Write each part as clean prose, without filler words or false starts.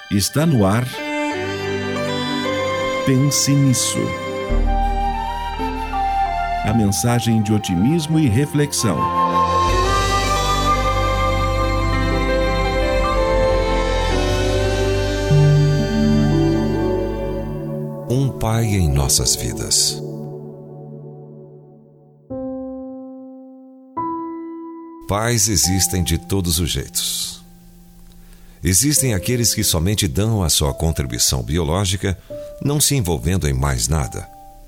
Está no ar. Pense nisso. A mensagem de otimismo e reflexão. Um pai em nossas vidas. Pais existem de todos os jeitos. Existem aqueles que somente dão a sua contribuição biológica, não se envolvendo em mais nada.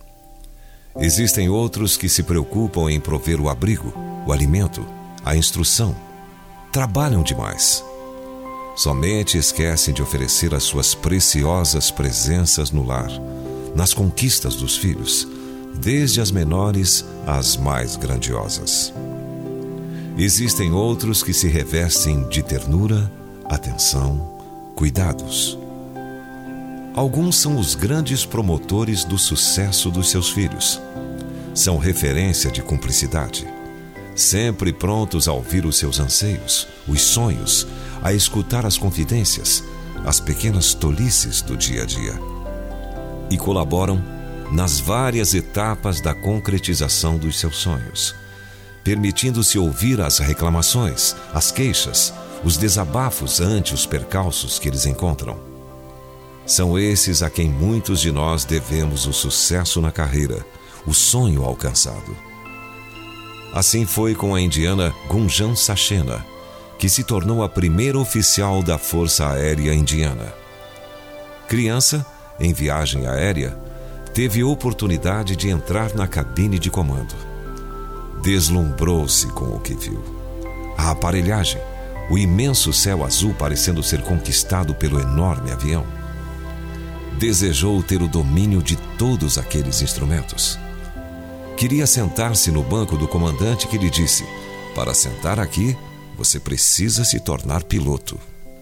Existem outros que se preocupam em prover o abrigo, o alimento, a instrução. Trabalham demais. Somente esquecem de oferecer as suas preciosas presenças no lar, nas conquistas dos filhos, desde as menores às mais grandiosas. Existem outros que se revestem de ternura, atenção, cuidados. Alguns são os grandes promotores do sucesso dos seus filhos. São referência de cumplicidade, sempre prontos a ouvir os seus anseios, os sonhos, a escutar as confidências, as pequenas tolices do dia a dia. E colaboram nas várias etapas da concretização dos seus sonhos, permitindo-se ouvir as reclamações, as queixas, os desabafos ante os percalços que eles encontram. São esses a quem muitos de nós devemos o sucesso na carreira, o sonho alcançado. Assim foi com a indiana Gunjan Sachdeva, que se tornou a primeira oficial da Força Aérea Indiana. Criança, em viagem aérea, teve oportunidade de entrar na cabine de comando. Deslumbrou-se com o que viu. A aparelhagem, o imenso céu azul parecendo ser conquistado pelo enorme avião. Desejou ter o domínio de todos aqueles instrumentos. Queria sentar-se no banco do comandante que lhe disse: "Para sentar aqui, você precisa se tornar piloto."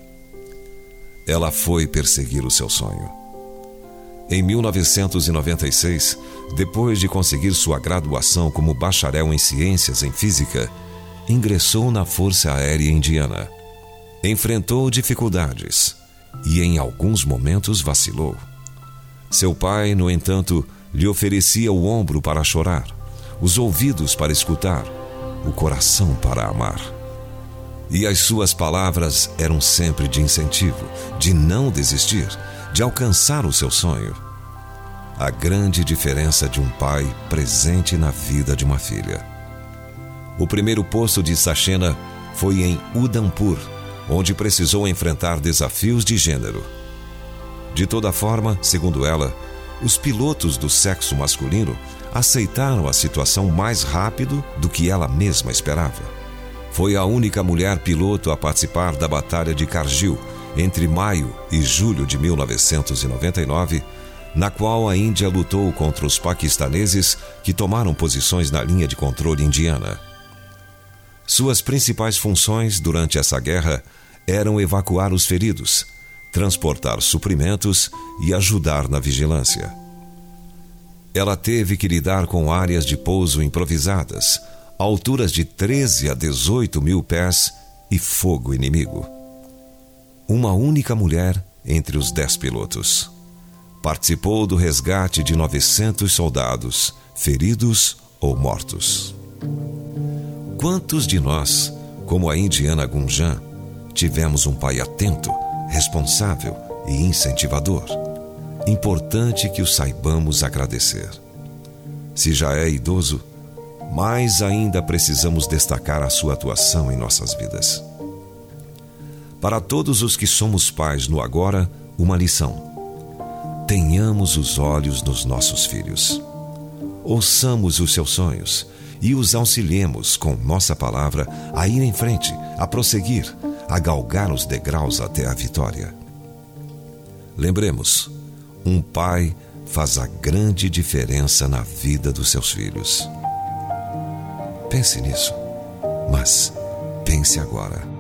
Ela foi perseguir o seu sonho. Em 1996, depois de conseguir sua graduação como bacharel em ciências em física, ingressou na Força Aérea Indiana. Enfrentou dificuldades e em alguns momentos vacilou. Seu pai, no entanto, lhe oferecia o ombro para chorar, os ouvidos para escutar, o coração para amar. E as suas palavras eram sempre de incentivo, de não desistir, de alcançar o seu sonho. A grande diferença de um pai presente na vida de uma filha. O primeiro posto de Sachdeva foi em Udhampur, onde precisou enfrentar desafios de gênero. De toda forma, segundo ela, os pilotos do sexo masculino aceitaram a situação mais rápido do que ela mesma esperava. Foi a única mulher piloto a participar da Batalha de Kargil, entre maio e julho de 1999, na qual a Índia lutou contra os paquistaneses que tomaram posições na linha de controle indiana. Suas principais funções durante essa guerra eram evacuar os feridos, transportar suprimentos e ajudar na vigilância. Ela teve que lidar com áreas de pouso improvisadas, alturas de 13 a 18 mil pés e fogo inimigo. Uma única mulher entre os 10 pilotos. Participou do resgate de 900 soldados, feridos ou mortos. Quantos de nós, como a indiana Gunjan, tivemos um pai atento, responsável e incentivador? Importante que o saibamos agradecer. Se já é idoso, mais ainda precisamos destacar a sua atuação em nossas vidas. Para todos os que somos pais no agora, uma lição: tenhamos os olhos nos nossos filhos. Ouçamos os seus sonhos e os auxiliemos com nossa palavra a ir em frente, a prosseguir, a galgar os degraus até a vitória. Lembremos, um pai faz a grande diferença na vida dos seus filhos. Pense nisso, mas pense agora.